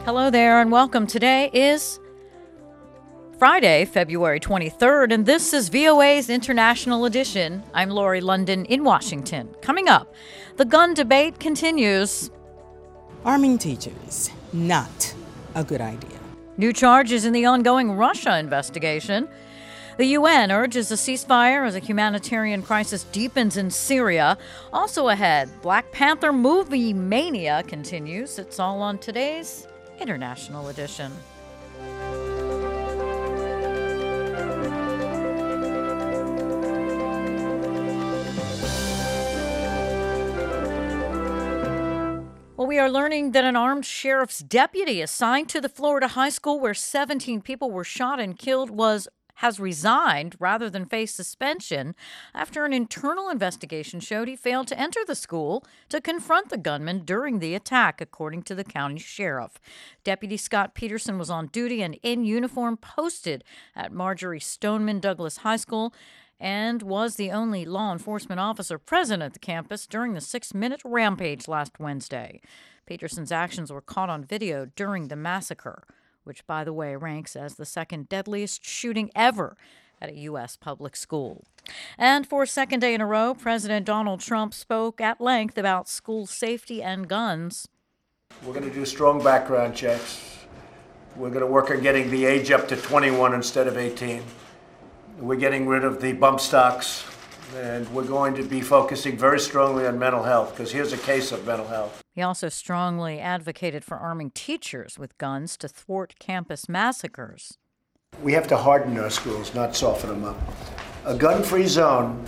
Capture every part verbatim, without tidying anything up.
Hello there and welcome. Today is Friday, February twenty-third, and this is V O A's International Edition. I'm Lori London in Washington. Coming up, the gun debate continues. Arming teachers, not a good idea. New charges in the ongoing Russia investigation. The U N urges a ceasefire as a humanitarian crisis deepens in Syria. Also ahead, Black Panther movie mania continues. It's all on today's International Edition. Well, we are learning that an armed sheriff's deputy assigned to the Florida high school where seventeen people were shot and killed was has resigned rather than face suspension after an internal investigation showed he failed to enter the school to confront the gunman during the attack, according to the county sheriff. Deputy Scott Peterson was on duty and in uniform posted at Marjorie Stoneman Douglas High School and was the only law enforcement officer present at the campus during the six-minute rampage last Wednesday. Peterson's actions were caught on video during the massacre, which, by the way, ranks as the second deadliest shooting ever at a U S public school. And for a second day in a row, President Donald Trump spoke at length about school safety and guns. We're going to do strong background checks. We're going to work on getting the age up to twenty-one instead of eighteen. We're getting rid of the bump stocks, and we're going to be focusing very strongly on mental health, because here's a case of mental health. He also strongly advocated for arming teachers with guns to thwart campus massacres. We have to harden our schools, not soften them up. A gun-free zone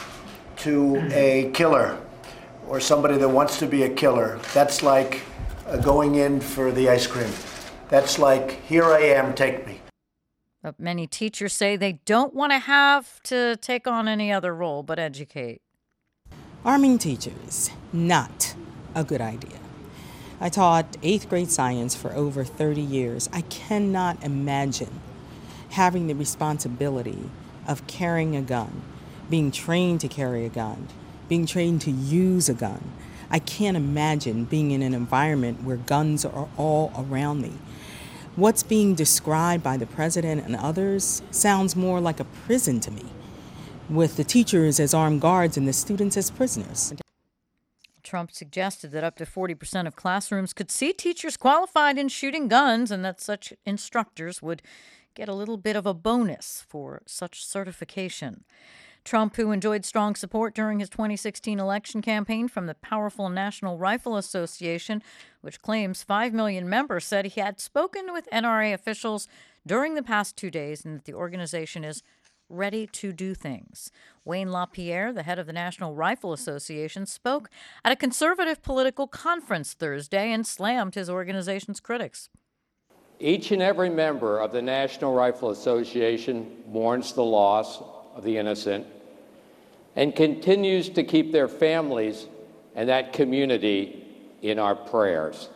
to a killer or somebody that wants to be a killer, that's like uh, going in for the ice cream. That's like, here I am, take me. But many teachers say they don't want to have to take on any other role but educate. Arming teachers, not a good idea. I taught eighth grade science for over thirty years. I cannot imagine having the responsibility of carrying a gun, being trained to carry a gun, being trained to use a gun. I can't imagine being in an environment where guns are all around me. What's being described by the president and others sounds more like a prison to me, with the teachers as armed guards and the students as prisoners. Trump suggested that up to forty percent of classrooms could see teachers qualified in shooting guns and that such instructors would get a little bit of a bonus for such certification. Trump, who enjoyed strong support during his twenty sixteen election campaign from the powerful National Rifle Association, which claims five million members, said he had spoken with N R A officials during the past two days and that the organization is ready to do things. Wayne LaPierre, the head of the National Rifle Association, spoke at a conservative political conference Thursday and slammed his organization's critics. Each and every member of the National Rifle Association mourns the loss of the innocent and continues to keep their families and that community in our prayers.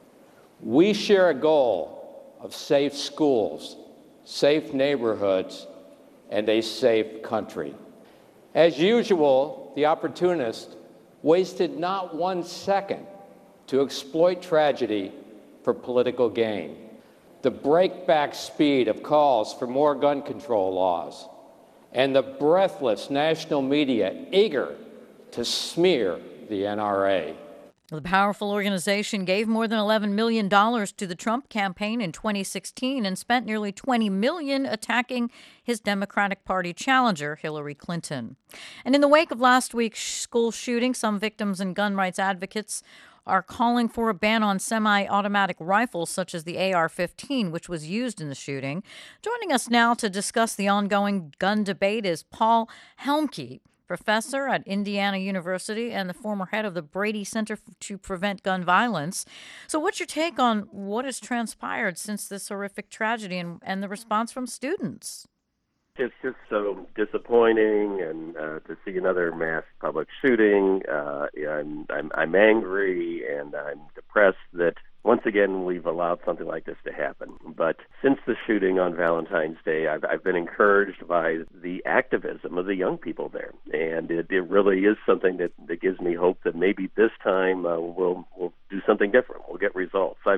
We share a goal of safe schools, safe neighborhoods, and a safe country. As usual, the opportunist wasted not one second to exploit tragedy for political gain. The breakback speed of calls for more gun control laws and the breathless national media eager to smear the N R A. The powerful organization gave more than eleven million dollars to the Trump campaign in twenty sixteen and spent nearly twenty million dollars attacking his Democratic Party challenger, Hillary Clinton. And in the wake of last week's school shooting, some victims and gun rights advocates are calling for a ban on semi-automatic rifles such as the A R fifteen, which was used in the shooting. Joining us now to discuss the ongoing gun debate is Paul Helmke, professor at Indiana University and the former head of the Brady Center to Prevent Gun Violence. So what's your take on what has transpired since this horrific tragedy and, and the response from students? It's just so disappointing, and uh, to see another mass public shooting. Uh, I'm, I'm I'm angry and I'm depressed that once again we've allowed something like this to happen. But since the shooting on Valentine's Day, I've I've been encouraged by the activism of the young people there, and it, it really is something that, that gives me hope that maybe this time uh, we'll we'll do something different. We'll get results. I've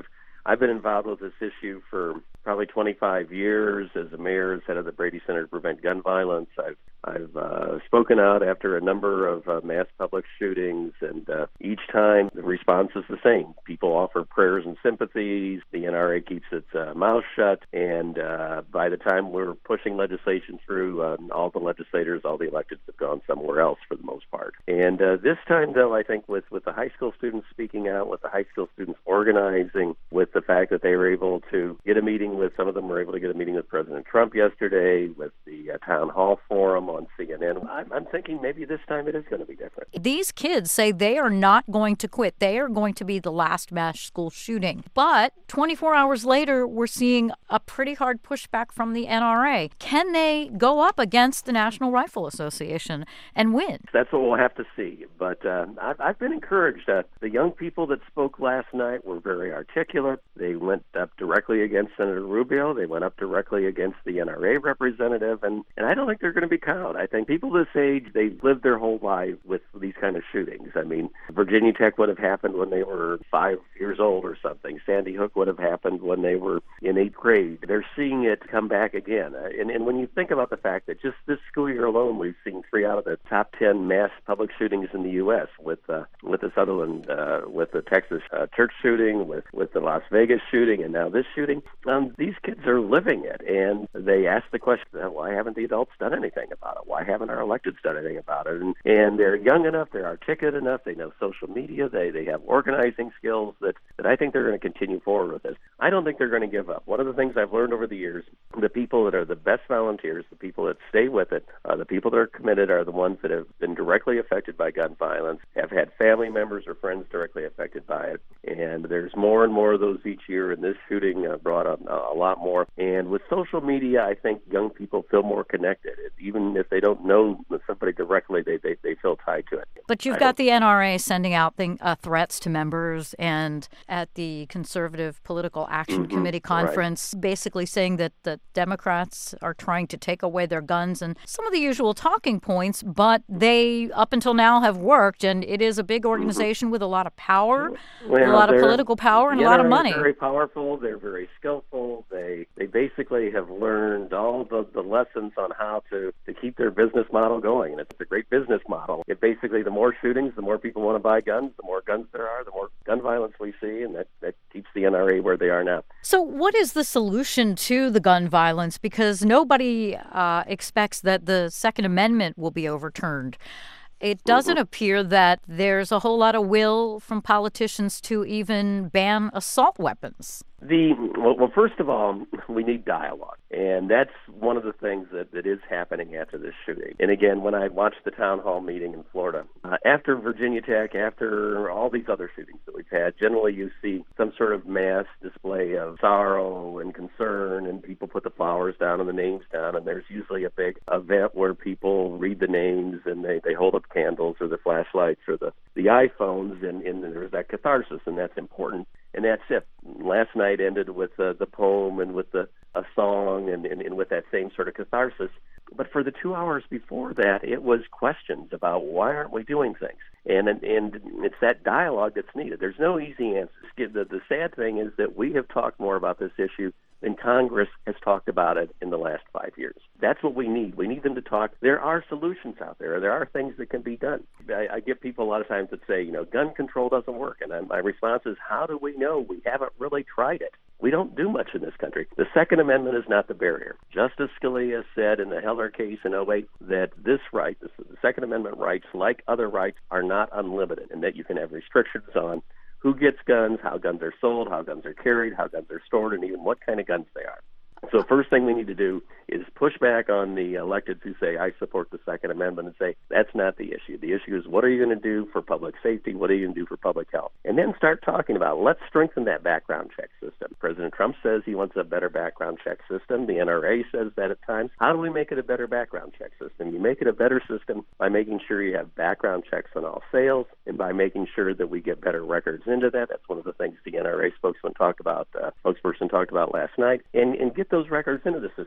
I've been involved with this issue for probably twenty-five years as a mayor, as head of the Brady Center to Prevent Gun Violence. I've I've uh, spoken out after a number of uh, mass public shootings, and uh, each time the response is the same. People offer prayers and sympathies. The N R A keeps its uh, mouth shut, and uh, by the time we're pushing legislation through, uh, all the legislators, all the electeds have gone somewhere else for the most part. And uh, this time, though, I think with, with the high school students speaking out, with the high school students organizing, with the fact that they were able to get a meeting with, some of them were able to get a meeting with President Trump yesterday, with the uh, town hall forum on C N N. I'm, I'm thinking maybe this time it is going to be different. These kids say they are not going to quit. They are going to be the last mass school shooting. But twenty-four hours later, we're seeing a pretty hard pushback from the N R A. Can they go up against the National Rifle Association and win? That's what we'll have to see. But uh, I've, I've been encouraged. Uh, the young people that spoke last night were very articulate. They went up directly against Senator Rubio. They went up directly against the N R A representative. And, and I don't think they're going to be cowed. I think people this age, they've lived their whole life with these kind of shootings. I mean, Virginia Tech would have happened when they were five years old or something. Sandy Hook would have happened when they were in eighth grade. They're seeing it come back again. Uh, and, and when you think about the fact that just this school year alone, we've seen three out of the top ten mass public shootings in the U S with uh, with the Sutherland, uh, with the Texas uh, church shooting, with, with the Las Vegas shooting, and now this shooting, um, these kids are living it. And they ask the question, why haven't the adults done anything about it? Why haven't our electeds done anything about it? And, and they're young enough, they're articulate enough, they know social media, they, they have organizing skills that, that I think they're going to continue forward with this. I don't think they're going to give up. One of the things I've learned over the years, the people that are the best volunteers, the people that stay with it, uh, the people that are committed are the ones that have been directly affected by gun violence, have had family members or friends directly affected by it. And there's more and more of those each year, and this shooting uh, brought up a, a lot more. And with social media, I think young people feel more connected. Even if they don't know somebody directly, they, they, they feel tied to it. But you've got the N R A sending out thing, uh, threats to members, and at the Conservative Political Action mm-hmm. Committee conference, right, basically saying that the Democrats are trying to take away their guns and some of the usual talking points, but they, up until now, have worked, and it is a big organization mm-hmm. with a lot of power, well, a lot of political power, and a lot of money. They're very powerful. They're very skillful. They they basically have learned all the, the lessons on how to, to keep their business model going, and it's a great business model. It basically, the more shootings, the more people want to buy guns, the more guns there are, the more gun violence we see, and that, that keeps the N R A where they are now. So what is the solution to the gun violence? Because nobody uh, expects that the Second Amendment will be overturned. It doesn't mm-hmm. appear that there's a whole lot of will from politicians to even ban assault weapons. The well, well, first of all, we need dialogue, and that's one of the things that, that is happening after this shooting. And again, when I watched the town hall meeting in Florida, uh, after Virginia Tech, after all these other shootings that we've had, generally you see some sort of mass display of sorrow and concern, and people put the flowers down and the names down, and there's usually a big event where people read the names and they, they hold up candles or the flashlights or the, the iPhones, and, and there's that catharsis, and that's important. And that's it. Last night ended with uh, the poem and with the, a song and, and, and with that same sort of catharsis. But for the two hours before that, it was questions about why aren't we doing things? And and, and it's that dialogue that's needed. There's no easy answers. The, the sad thing is that we have talked more about this issue than Congress has talked about it in the last five years. That's what we need. We need them to talk. There are solutions out there. There are things that can be done. I, I get people a lot of times that say, you know, gun control doesn't work. And I, my response is, how do we know? We haven't really tried it. We don't do much in this country. The Second Amendment is not the barrier. Justice Scalia said in the Heller case in oh eight that this right, the Second Amendment rights, like other rights, are not unlimited, and that you can have restrictions on who gets guns, how guns are sold, how guns are carried, how guns are stored, and even what kind of guns they are. So first thing we need to do is push back on the electeds who say, I support the Second Amendment, and say, that's not the issue. The issue is, what are you going to do for public safety? What are you going to do for public health? And then start talking about, let's strengthen that background check system. President Trump says he wants a better background check system. The N R A says that at times. How do we make it a better background check system? You make it a better system by making sure you have background checks on all sales, and by making sure that we get better records into that. That's one of the things the N R A spokesman talked about, uh, spokesperson talked about last night, and, and get those records into the system. And then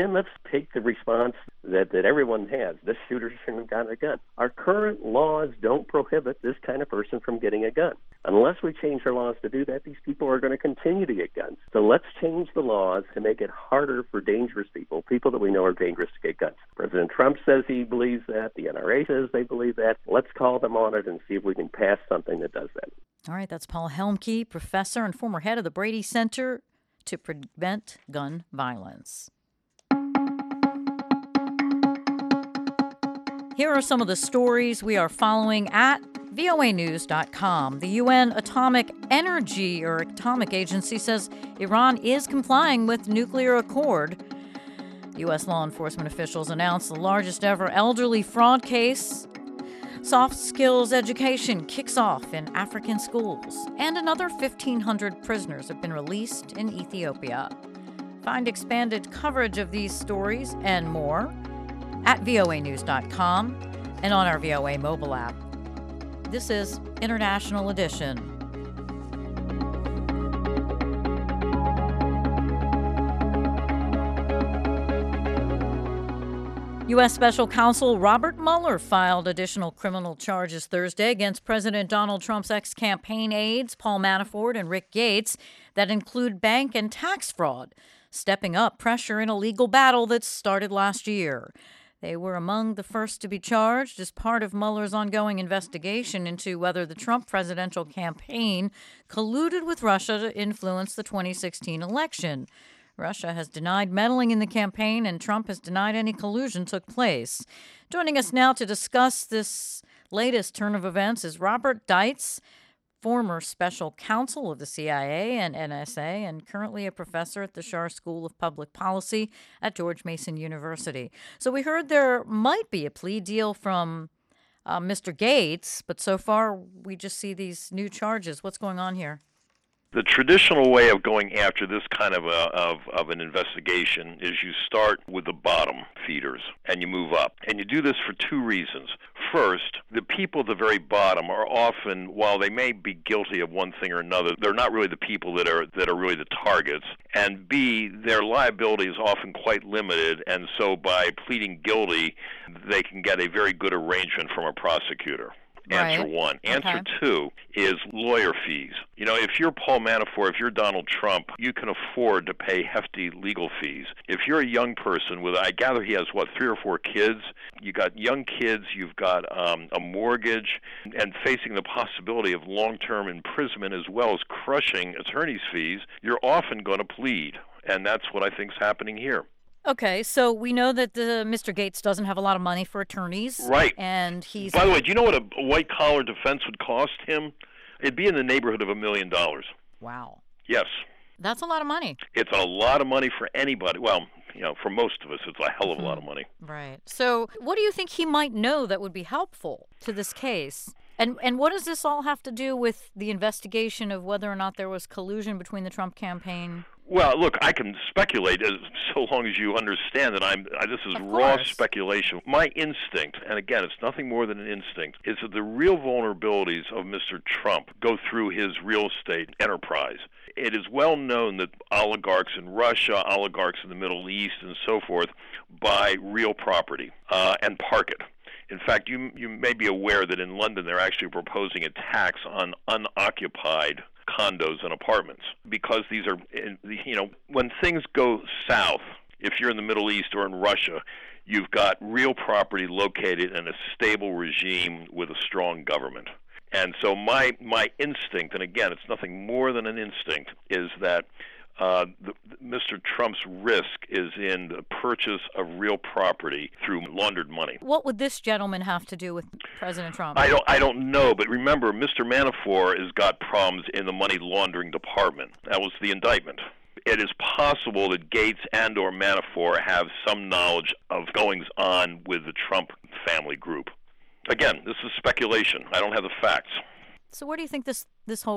then let's take the response that, that everyone has. This shooter shouldn't have gotten a gun. Our current laws don't prohibit this kind of person from getting a gun. Unless we change our laws to do that, these people are going to continue to get guns. So let's change the laws to make it harder for dangerous people, people that we know are dangerous, to get guns. President Trump says he believes that. The N R A says they believe that. Let's call them on it and see if we can pass something that does that. All right, that's Paul Helmke, professor and former head of the Brady Center to Prevent Gun Violence. Here are some of the stories we are following at V O A news dot com. The U N Atomic Energy or Atomic Agency says Iran is complying with nuclear accord. U S law enforcement officials announced the largest ever elderly fraud case. Soft skills education kicks off in African schools. And another fifteen hundred prisoners have been released in Ethiopia. Find expanded coverage of these stories and more at V O A news dot com and on our V O A mobile app. This is International Edition. U S Special Counsel Robert Mueller filed additional criminal charges Thursday against President Donald Trump's ex-campaign aides, Paul Manafort and Rick Gates, that include bank and tax fraud, stepping up pressure in a legal battle that started last year. They were among the first to be charged as part of Mueller's ongoing investigation into whether the Trump presidential campaign colluded with Russia to influence the twenty sixteen election. Russia has denied meddling in the campaign, and Trump has denied any collusion took place. Joining us now to discuss this latest turn of events is Robert Deitz, former special counsel of the C I A and N S A, and currently a professor at the Schar School of Public Policy at George Mason University. So we heard there might be a plea deal from uh, Mister Gates, but so far we just see these new charges. What's going on here? The traditional way of going after this kind of, a, of of an investigation is you start with the bottom feeders and you move up. And you do this for two reasons. First, the people at the very bottom are often, while they may be guilty of one thing or another, they're not really the people that are that are really the targets. And B, their liability is often quite limited, and so by pleading guilty, they can get a very good arrangement from a prosecutor. Answer right. one. Answer okay. two is lawyer fees. You know, if you're Paul Manafort, if you're Donald Trump, you can afford to pay hefty legal fees. If you're a young person with, I gather he has, what, three or four kids? You got young kids, you've got um, a mortgage, and facing the possibility of long-term imprisonment as well as crushing attorney's fees, you're often going to plead. And that's what I think is happening here. Okay, so we know that the Mister Gates doesn't have a lot of money for attorneys. Right. And he's... By the way, do you know what a, a white-collar defense would cost him? It'd be in the neighborhood of a million dollars. Wow. Yes. That's a lot of money. It's a lot of money for anybody. Well, you know, for most of us, it's a hell of a lot of money. Right. So what do you think he might know that would be helpful to this case? And and what does this all have to do with the investigation of whether or not there was collusion between the Trump campaign? Well, look, I can speculate as so long as you understand that I'm. I, this is Of raw course. speculation. My instinct, and again, it's nothing more than an instinct, is that the real vulnerabilities of Mister Trump go through his real estate enterprise. It is well known that oligarchs in Russia, oligarchs in the Middle East, and so forth, buy real property uh, and park it. In fact, you you may be aware that in London they're actually proposing a tax on unoccupied condos and apartments, because these are, you know, when things go south, if you're in the Middle East or in Russia, you've got real property located in a stable regime with a strong government. And so my my instinct, and again, it's nothing more than an instinct, is that Uh, the, Mister Trump's risk is in the purchase of real property through laundered money. What would this gentleman have to do with President Trump? I don't, I don't know, but remember, Mister Manafort has got problems in the money laundering department. That was the indictment. It is possible that Gates and or Manafort have some knowledge of goings-on with the Trump family group. Again, this is speculation. I don't have the facts. So where do you think this, this whole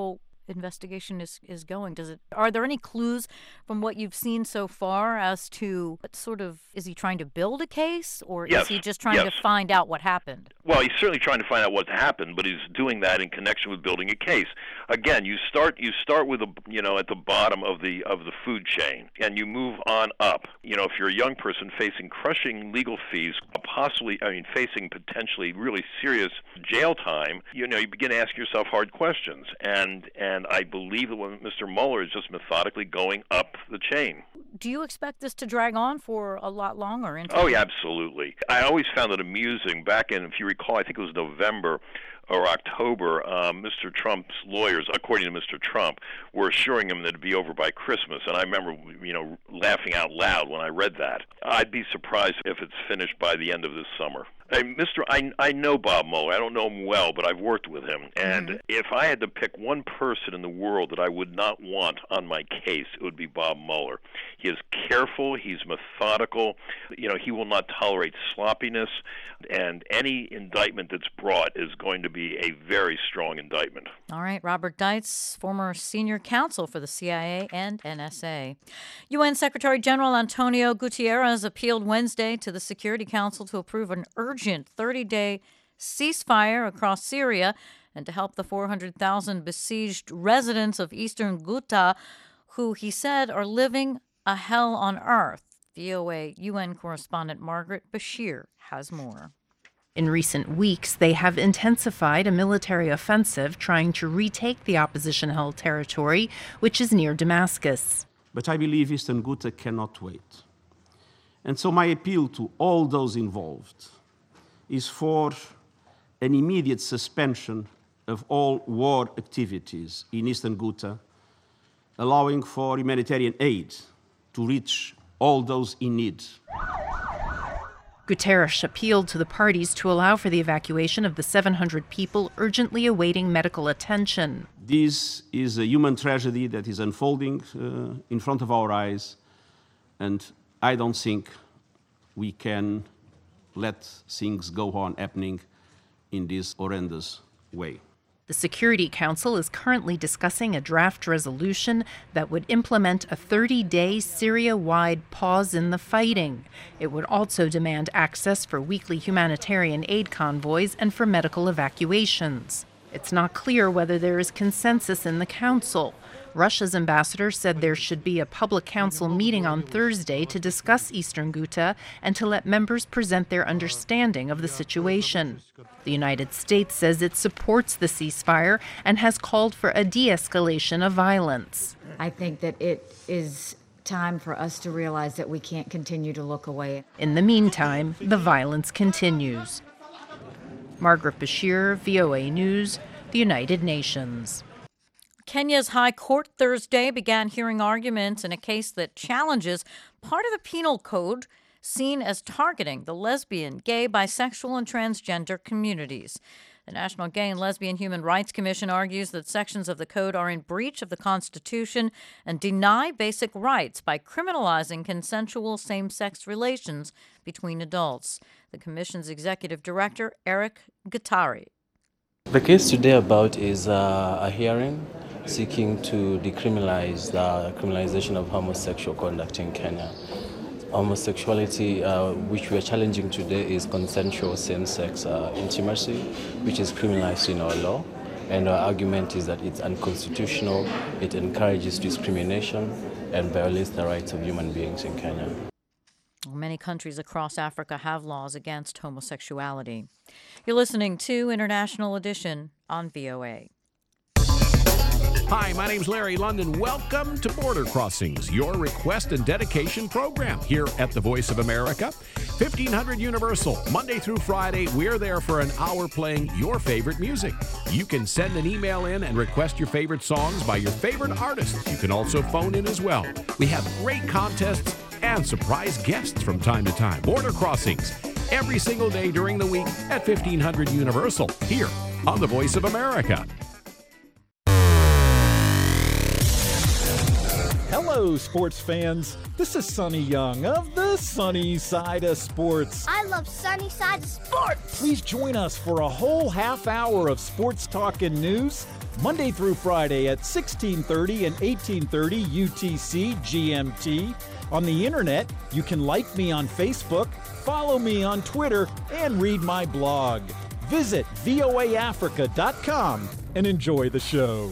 investigation is, is going? Does it? Are there any clues from what you've seen so far as to what sort of, is he trying to build a case, or yes. is he just trying yes. to find out what happened? Well, he's certainly trying to find out what happened, but he's doing that in connection with building a case. Again, you start you start with a, you know at the bottom of the of the food chain, and you move on up. You know, if you're a young person facing crushing legal fees, possibly, I mean, facing potentially really serious jail time, you know, you begin to ask yourself hard questions. And and I believe that when Mister Mueller is just methodically going up the chain. Do you expect this to drag on for a lot longer? Into oh, yeah, absolutely. I always found it amusing back in, if you recall, I think it was November or October, um, Mister Trump's lawyers, according to Mister Trump, were assuring him that it'd be over by Christmas. And I remember, you know, laughing out loud when I read that. I'd be surprised if it's finished by the end of this summer. Hey, Mister I, I know Bob Mueller. I don't know him well, but I've worked with him. And mm-hmm. if I had to pick one person in the world that I would not want on my case, it would be Bob Mueller. He is careful. He's methodical. You know, he will not tolerate sloppiness. And any indictment that's brought is going to be a very strong indictment. All right. Robert Deitz, former senior counsel for the C I A and N S A. U N Secretary General Antonio Guterres appealed Wednesday to the Security Council to approve an urgent thirty-day ceasefire across Syria and to help the four hundred thousand besieged residents of eastern Ghouta, who he said are living a hell on earth. V O A U N correspondent Margaret Bashir has more. In recent weeks, they have intensified a military offensive trying to retake the opposition-held territory, which is near Damascus. But I believe eastern Ghouta cannot wait. And so my appeal to all those involved is for an immediate suspension of all war activities in eastern Ghouta, allowing for humanitarian aid to reach all those in need. Guterres appealed to the parties to allow for the evacuation of the seven hundred people urgently awaiting medical attention. This is a human tragedy that is unfolding uh, in front of our eyes, and I don't think we can let things go on happening in this horrendous way. The Security Council is currently discussing a draft resolution that would implement a thirty-day Syria-wide pause in the fighting. It would also demand access for weekly humanitarian aid convoys and for medical evacuations. It's not clear whether there is consensus in the Council. Russia's ambassador said there should be a public council meeting on Thursday to discuss eastern Ghouta and to let members present their understanding of the situation. The United States says it supports the ceasefire and has called for a de-escalation of violence. I think that it is time for us to realize that we can't continue to look away. In the meantime, the violence continues. Margaret Bashir, V O A News, the United Nations. Kenya's High Court Thursday began hearing arguments in a case that challenges part of the penal code seen as targeting the lesbian, gay, bisexual, and transgender communities. The National Gay and Lesbian Human Rights Commission argues that sections of the code are in breach of the Constitution and deny basic rights by criminalizing consensual same-sex relations between adults. The Commission's executive director, Eric Gattari. The case today about is uh, a hearing seeking to decriminalize the criminalization of homosexual conduct in Kenya. Homosexuality, uh, which we are challenging today, is consensual same-sex uh, intimacy, which is criminalized in our law. And our argument is that it's unconstitutional, it encourages discrimination, and violates the rights of human beings in Kenya. Many countries across Africa have laws against homosexuality. You're listening to International Edition on V O A. Hi, my name's Larry London. Welcome to Border Crossings, your request and dedication program here at the Voice of America. fifteen hundred Universal, Monday through Friday, we're there for an hour playing your favorite music. You can send an email in and request your favorite songs by your favorite artists. You can also phone in as well. We have great contests and surprise guests from time to time. Border Crossings, every single day during the week at fifteen hundred Universal, here on the Voice of America. Hello, sports fans. This is Sonny Young of the Sunny Side of Sports. I love Sunny Side of Sports. Please join us for a whole half hour of sports talk and news Monday through Friday at sixteen thirty and eighteen thirty U T C G M T. On the internet, you can like me on Facebook, follow me on Twitter, and read my blog. Visit V O A Africa dot com and enjoy the show.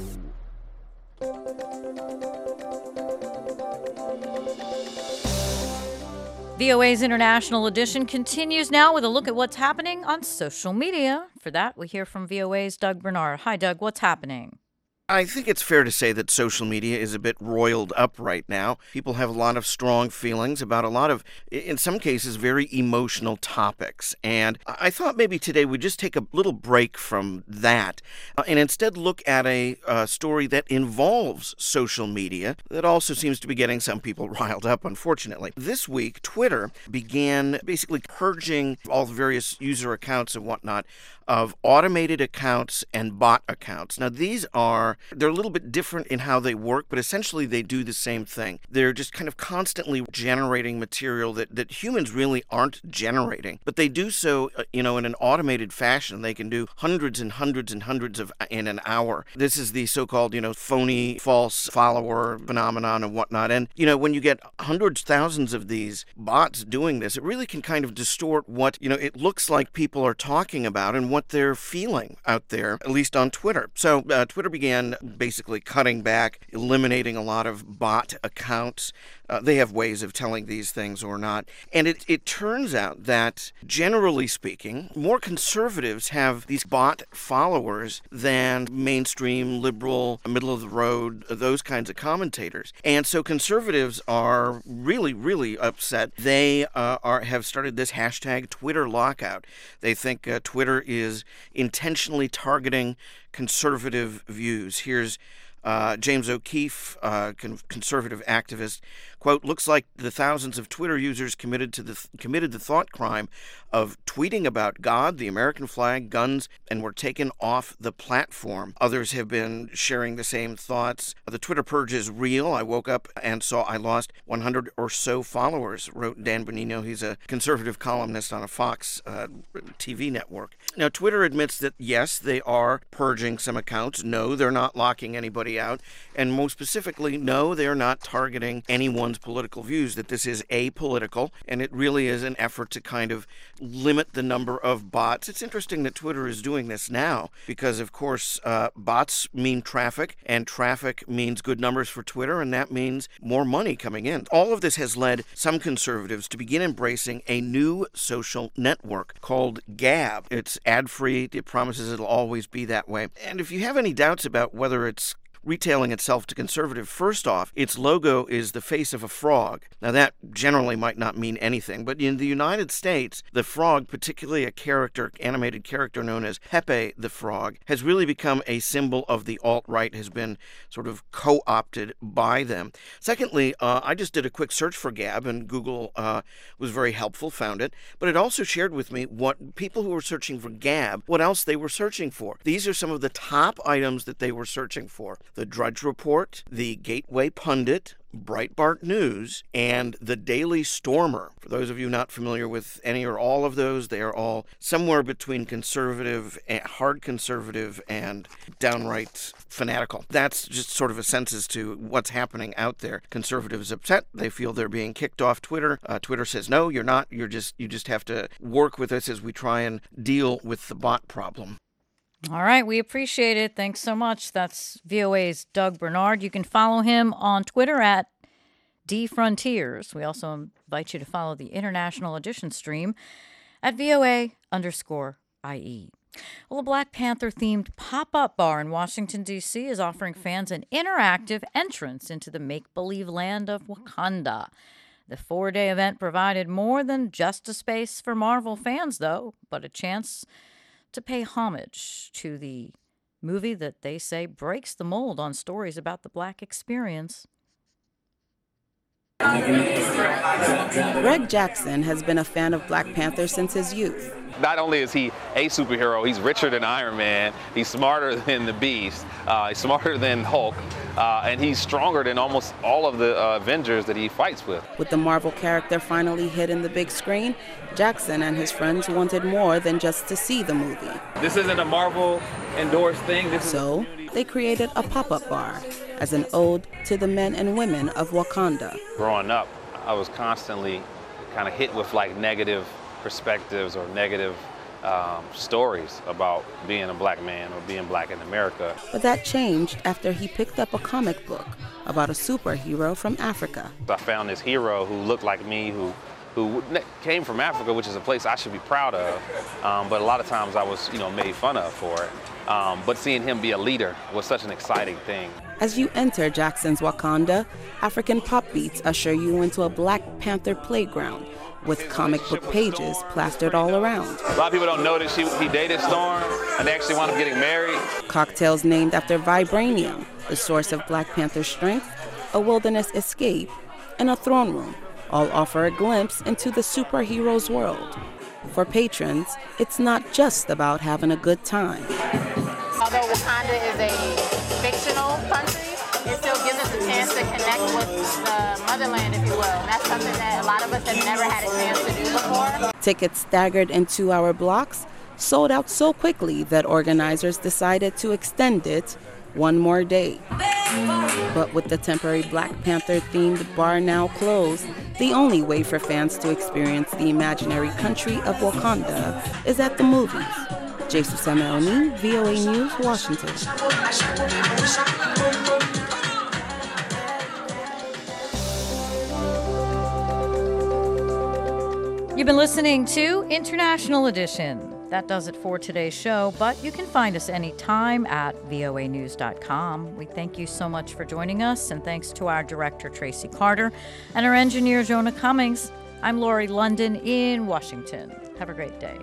V O A's International Edition continues now with a look at what's happening on social media. For that, we hear from V O A's Doug Bernard. Hi, Doug. What's happening? I think it's fair to say that social media is a bit roiled up right now. People have a lot of strong feelings about a lot of, in some cases, very emotional topics. And I thought maybe today we'd just take a little break from that uh, and instead look at a uh, story that involves social media that also seems to be getting some people riled up, unfortunately. This week, Twitter began basically purging all the various user accounts and whatnot of automated accounts and bot accounts. Now, these are, they're a little bit different in how they work, but essentially they do the same thing. They're just kind of constantly generating material that, that humans really aren't generating, but they do so, you know, in an automated fashion. They can do hundreds and hundreds and hundreds of in an hour. This is the so-called, you know, phony, false follower phenomenon and whatnot. And, you know, when you get hundreds, thousands of these bots doing this, it really can kind of distort what, you know, it looks like people are talking about and what they're feeling out there, at least on Twitter. So uh, Twitter began basically cutting back, eliminating a lot of bot accounts. Uh, they have ways of telling these things or not. And it, it turns out that, generally speaking, more conservatives have these bot followers than mainstream, liberal, middle-of-the-road, those kinds of commentators. And so conservatives are really, really upset. They uh, are have started this hashtag Twitter lockout. They think uh, Twitter is intentionally targeting conservative views. Here's Uh, James O'Keefe, uh, con- conservative activist, quote, looks like the thousands of Twitter users committed to the th- committed the thought crime of tweeting about God, the American flag, guns, and were taken off the platform. Others have been sharing the same thoughts. The Twitter purge is real. I woke up and saw I lost one hundred or so followers, wrote Dan Bonino. He's a conservative columnist on a Fox uh, T V network. Now, Twitter admits that, yes, they are purging some accounts. No, they're not locking anybody out. And most specifically, no, they're not targeting anyone's political views, that this is apolitical, and it really is an effort to kind of limit the number of bots. It's interesting that Twitter is doing this now because, of course, uh, bots mean traffic, and traffic means good numbers for Twitter, and that means more money coming in. All of this has led some conservatives to begin embracing a new social network called Gab. It's ad-free. It promises it'll always be that way. And if you have any doubts about whether it's retailing itself to conservative, first off, its logo is the face of a frog. Now, that generally might not mean anything, but in the United States, the frog, particularly a character, animated character known as Pepe the Frog, has really become a symbol of the alt-right, has been sort of co-opted by them. Secondly, uh, I just did a quick search for Gab, and Google uh, was very helpful, found it, but it also shared with me what people who were searching for Gab, what else they were searching for. These are some of the top items that they were searching for. The Drudge Report, the Gateway Pundit, Breitbart News, and the Daily Stormer. For those of you not familiar with any or all of those, they are all somewhere between conservative, hard conservative, and downright fanatical. That's just sort of a sense as to what's happening out there. Conservatives upset. They feel they're being kicked off Twitter. Uh, Twitter says, no, you're not. You're just, you just have to work with us as we try and deal with the bot problem. All right, we appreciate it. Thanks so much. That's V O A's Doug Bernard. You can follow him on Twitter at D Frontiers. We also invite you to follow the International Edition stream at V O A underscore I E. Well, a Black Panther-themed pop-up bar in Washington, D C is offering fans an interactive entrance into the make-believe land of Wakanda. The four-day event provided more than just a space for Marvel fans, though, but a chance to pay homage to the movie that they say breaks the mold on stories about the Black experience. Greg Jackson has been a fan of Black Panther since his youth. Not only is he a superhero, he's richer than Iron Man, he's smarter than the Beast, uh, he's smarter than Hulk, uh, and he's stronger than almost all of the uh, Avengers that he fights with. With the Marvel character finally hitting the big screen, Jackson and his friends wanted more than just to see the movie. This isn't a Marvel endorsed thing. This so, they created a pop-up bar as an ode to the men and women of Wakanda. Growing up, I was constantly kind of hit with like negative perspectives or negative um, stories about being a black man or being black in America. But that changed after he picked up a comic book about a superhero from Africa. I found this hero who looked like me, who who came from Africa, which is a place I should be proud of, um, but a lot of times I was, you know, made fun of for it. Um, but seeing him be a leader was such an exciting thing. As you enter Jackson's Wakanda, African pop beats usher you into a Black Panther playground with comic book pages plastered all around. A lot of people don't know that she, he dated Storm, and they actually wound up getting married. Cocktails named after vibranium, the source of Black Panther's strength, a wilderness escape, and a throne room all offer a glimpse into the superhero's world. For patrons, it's not just about having a good time. Although Wakanda is a fictional country, it still gives us a chance to connect with the motherland, if you will. And that's something that a lot of us have never had a chance to do before. Tickets staggered in two-hour blocks sold out so quickly that organizers decided to extend it one more day. But with the temporary Black Panther-themed bar now closed, the only way for fans to experience the imaginary country of Wakanda is at the movies. Jesus Samuel, V O A News, Washington. You've been listening to International Edition. That does it for today's show, but you can find us anytime at V O A news dot com. We thank you so much for joining us, and thanks to our director, Tracy Carter, and our engineer, Jonah Cummings. I'm Lori London in Washington. Have a great day.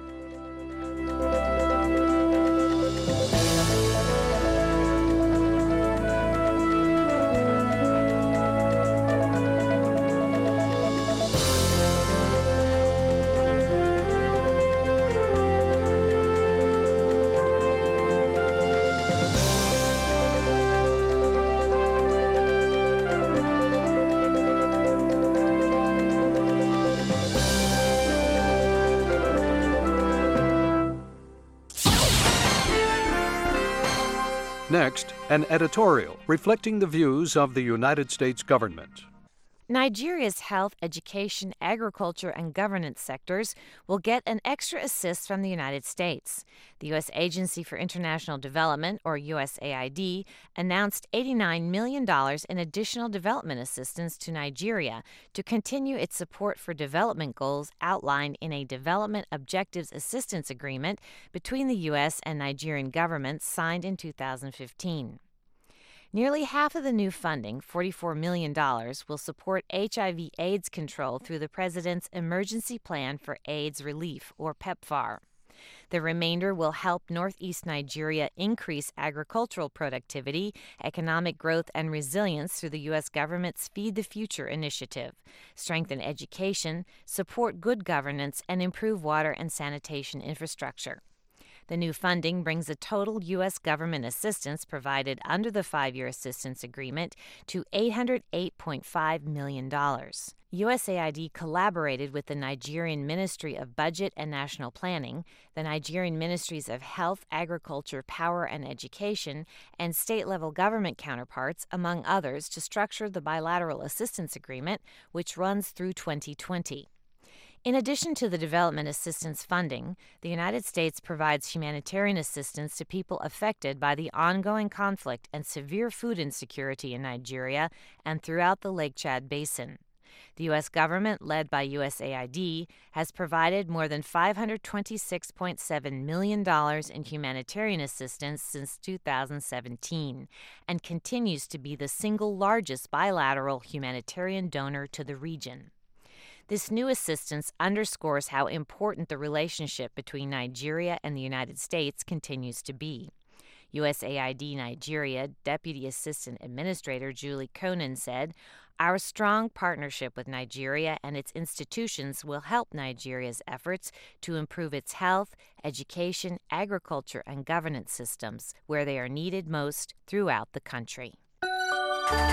Next, an editorial reflecting the views of the United States government. Nigeria's health, education, agriculture, and governance sectors will get an extra assist from the United States. The U S Agency for International Development, or U S A I D, announced eighty-nine million dollars in additional development assistance to Nigeria to continue its support for development goals outlined in a Development Objectives Assistance Agreement between the U S and Nigerian governments signed in two thousand fifteen. Nearly half of the new funding, forty-four million dollars, will support H I V AIDS control through the President's Emergency Plan for AIDS Relief, or PEPFAR. The remainder will help Northeast Nigeria increase agricultural productivity, economic growth, and resilience through the U S government's Feed the Future initiative, strengthen education, support good governance, and improve water and sanitation infrastructure. The new funding brings the total U S government assistance provided under the five-year assistance agreement to eight hundred eight point five million dollars. U S A I D collaborated with the Nigerian Ministry of Budget and National Planning, the Nigerian Ministries of Health, Agriculture, Power, and Education, and state-level government counterparts, among others, to structure the bilateral assistance agreement, which runs through twenty twenty. In addition to the development assistance funding, the United States provides humanitarian assistance to people affected by the ongoing conflict and severe food insecurity in Nigeria and throughout the Lake Chad Basin. The U S government, led by U S A I D, has provided more than five hundred twenty-six point seven million dollars in humanitarian assistance since two thousand seventeen and continues to be the single largest bilateral humanitarian donor to the region. This new assistance underscores how important the relationship between Nigeria and the United States continues to be. U S A I D Nigeria Deputy Assistant Administrator Julie Conan said, "Our strong partnership with Nigeria and its institutions will help Nigeria's efforts to improve its health, education, agriculture, and governance systems where they are needed most throughout the country."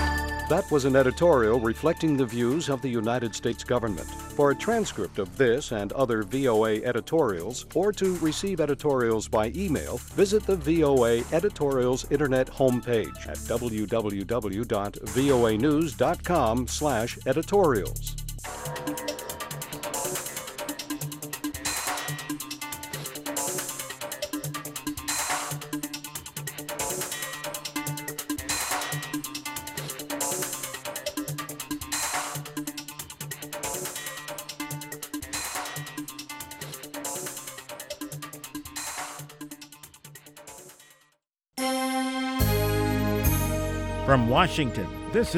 That was an editorial reflecting the views of the United States government. For a transcript of this and other V O A editorials, or to receive editorials by email, visit the V O A Editorials Internet homepage at w w w dot voa news dot com slash editorials. From Washington, this is